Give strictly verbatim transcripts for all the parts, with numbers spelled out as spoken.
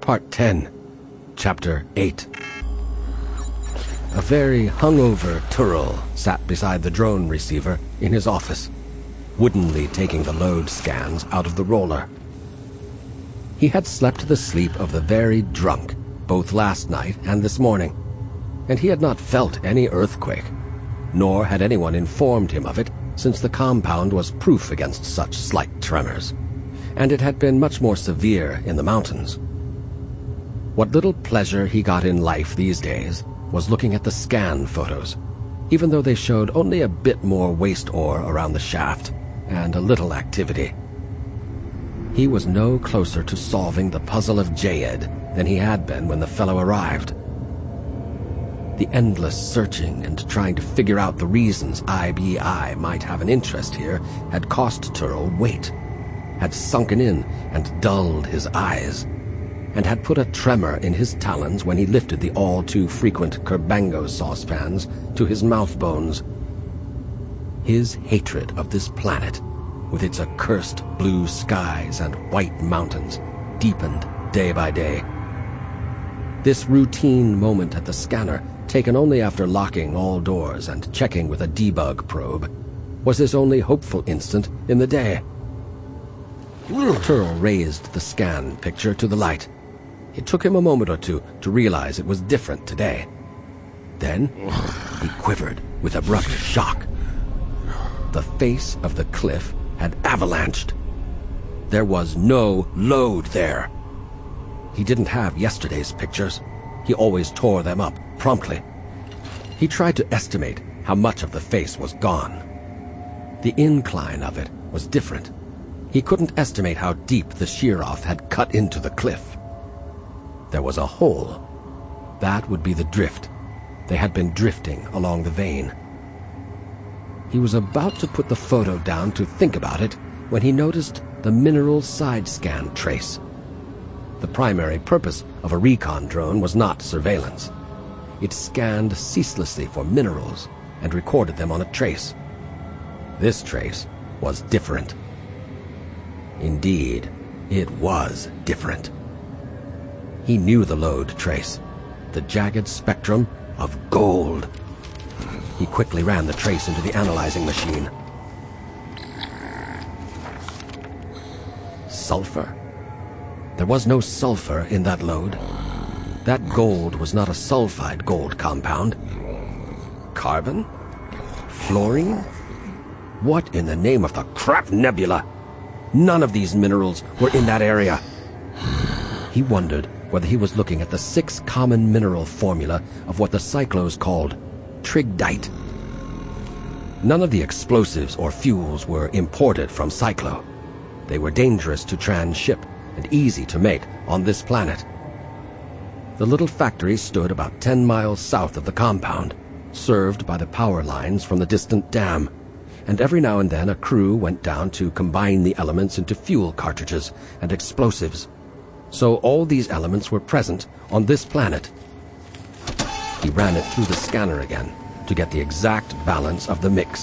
Part ten, Chapter eight. A very hungover Turl sat beside the drone receiver in his office, woodenly taking the load scans out of the roller. He had slept the sleep of the very drunk, both last night and this morning, and he had not felt any earthquake, nor had anyone informed him of it since the compound was proof against such slight tremors, and it had been much more severe in the mountains. What little pleasure he got in life these days was looking at the scan photos, even though they showed only a bit more waste ore around the shaft and a little activity. He was no closer to solving the puzzle of Jayed than he had been when the fellow arrived. The endless searching and trying to figure out the reasons I B I might have an interest here had cost Turl weight, had sunken in and dulled his eyes, and had put a tremor in his talons when he lifted the all-too-frequent Kerbango saucepans to his mouth bones. His hatred of this planet, with its accursed blue skies and white mountains, deepened day by day. This routine moment at the scanner, taken only after locking all doors and checking with a debug probe, was his only hopeful instant in the day. Turl raised the scan picture to the light. It took him a moment or two to realize it was different today. Then he quivered with abrupt shock. The face of the cliff had avalanched. There was no load there. He didn't have yesterday's pictures. He always tore them up promptly. He tried to estimate how much of the face was gone. The incline of it was different. He couldn't estimate how deep the shear-off had cut into the cliff. There was a hole. That would be the drift. They had been drifting along the vein. He was about to put the photo down to think about it when he noticed the mineral side scan trace. The primary purpose of a recon drone was not surveillance. It scanned ceaselessly for minerals and recorded them on a trace. This trace was different. Indeed, it was different. He knew the load trace, the jagged spectrum of gold. He quickly ran the trace into the analyzing machine. Sulfur? There was no sulfur in that load. That gold was not a sulfide gold compound. Carbon? Fluorine? What in the name of the crap nebula? None of these minerals were in that area. He wondered whether he was looking at the six common mineral formula of what the Cyclos called trigdite. None of the explosives or fuels were imported from Cyclo. They were dangerous to transship and easy to make on this planet. The little factory stood about ten miles south of the compound, served by the power lines from the distant dam, and every now and then a crew went down to combine the elements into fuel cartridges and explosives. So all these elements were present on this planet. He ran it through the scanner again to get the exact balance of the mix.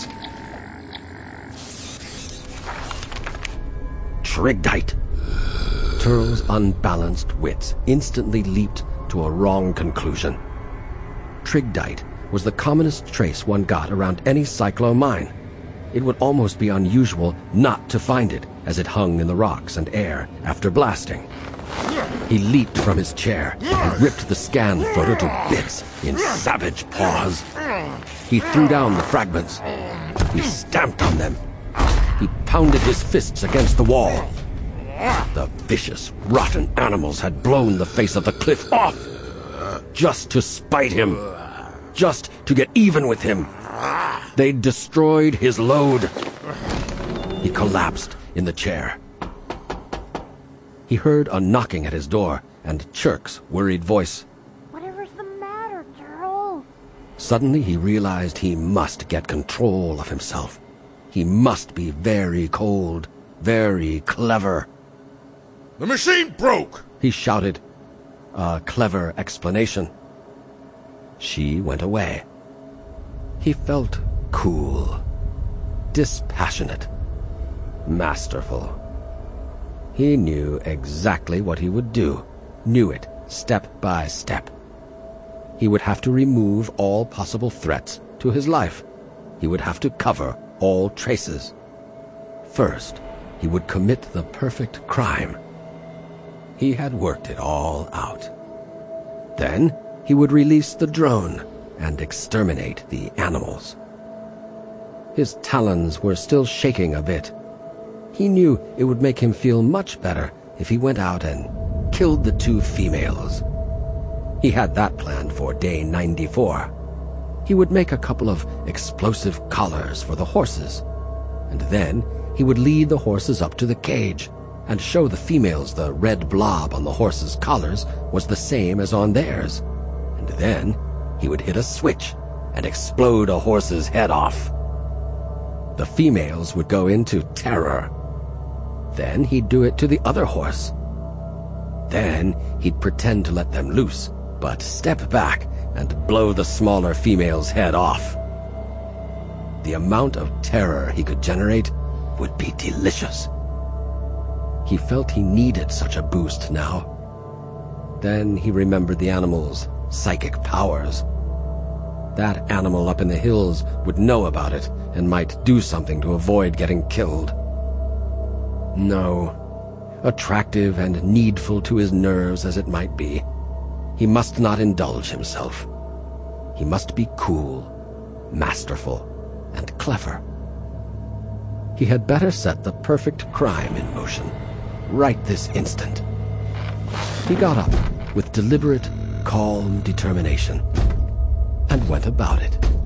Trigdite! Turl's unbalanced wits instantly leaped to a wrong conclusion. Trigdite was the commonest trace one got around any Cyclo mine. It would almost be unusual not to find it, as it hung in the rocks and air after blasting. He leaped from his chair and ripped the scan photo to bits in savage paws. He threw down the fragments. He stamped on them. He pounded his fists against the wall. The vicious, rotten animals had blown the face of the cliff off, just to spite him, just to get even with him. They'd destroyed his load. He collapsed in the chair. He heard a knocking at his door and Chirk's worried voice. Whatever's the matter, Turl? Suddenly he realized he must get control of himself. He must be very cold, very clever. The machine broke! He shouted. A clever explanation. She went away. He felt cool, dispassionate, masterful. He knew exactly what he would do knew it step by step. He would have to remove all possible threats to his life. He would have to cover all traces. First, he would commit the perfect crime. He had worked it all out. Then, he would release the drone and exterminate the animals. His talons were still shaking a bit. He knew it would make him feel much better if he went out and killed the two females. He had that planned for day ninety-four. He would make a couple of explosive collars for the horses, and then he would lead the horses up to the cage and show the females the red blob on the horses' collars was the same as on theirs. And then he would hit a switch and explode a horse's head off. The females would go into terror. Then he'd do it to the other horse. Then he'd pretend to let them loose, but step back and blow the smaller female's head off. The amount of terror he could generate would be delicious. He felt he needed such a boost now. Then he remembered the animal's psychic powers. That animal up in the hills would know about it and might do something to avoid getting killed. No, attractive and needful to his nerves as it might be, he must not indulge himself. He must be cool, masterful, and clever. He had better set the perfect crime in motion, right this instant. He got up with deliberate, calm determination and went about it.